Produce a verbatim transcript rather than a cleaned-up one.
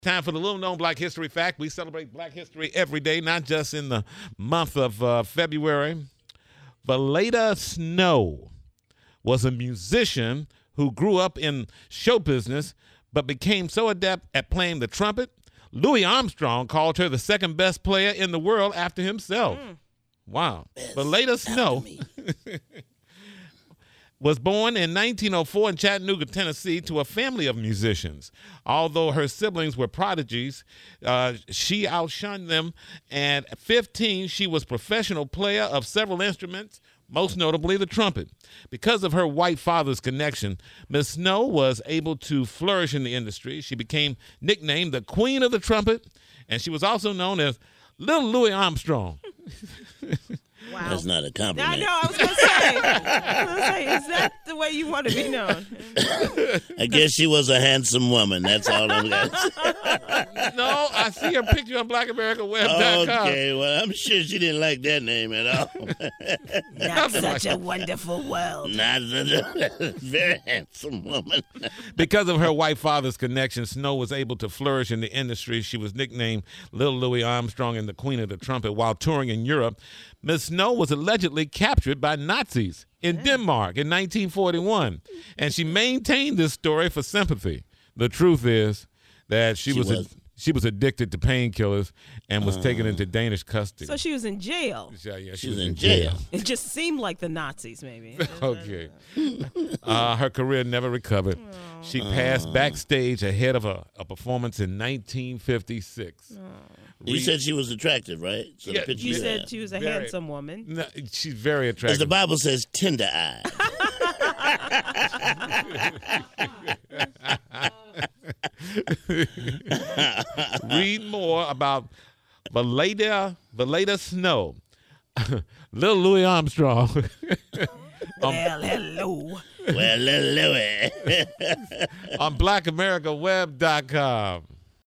Time for the little known Black History Fact. We celebrate Black History every day, not just in the month of uh, February. Valeda Snow was a musician who grew up in show business but became so adept at playing the trumpet, Louis Armstrong called her the second best player in the world after himself. Mm. Wow. Valeda Snow was born in nineteen oh four in Chattanooga, Tennessee, to a family of musicians. Although her siblings were prodigies, uh, she outshined them. And at fifteen, she was professional player of several instruments, most notably the trumpet. Because of her white father's connection, Miss Snow was able to flourish in the industry. She became nicknamed the Queen of the Trumpet, and she was also known as Little Louis Armstrong. Wow. That's not a compliment. I know, I was going to say. I was going to say, is that the way you want to be known? I guess she was a handsome woman. That's all I'm going to say. No, I see her picture on black america web dot com. Okay, well, I'm sure she didn't like that name at all. Not such a wonderful world. Not such a very handsome woman. Because of her white father's connection, Snow was able to flourish in the industry. She was nicknamed Little Louis Armstrong and the Queen of the Trumpet while touring in Europe. Miss Snow was allegedly captured by Nazis in yeah. Denmark in nineteen forty-one, and she maintained this story for sympathy. The truth is that she, she was, was. A, she was addicted to painkillers and was uh, taken into Danish custody. So she was in jail. Yeah, yeah, she, she was, was in jail. jail. It just seemed like the Nazis, maybe. Okay. uh, her career never recovered. Oh. She passed uh, backstage ahead of a, a performance in nineteen fifty-six. Oh. You said she was attractive, right? So yeah, you said have. she was a very, handsome woman. No, she's very attractive. As the Bible says, tender eye. Read more about Valeda, Valeda Snow, Little Louis Armstrong. um, well, hello. Well, Little Louis. on black america web dot com.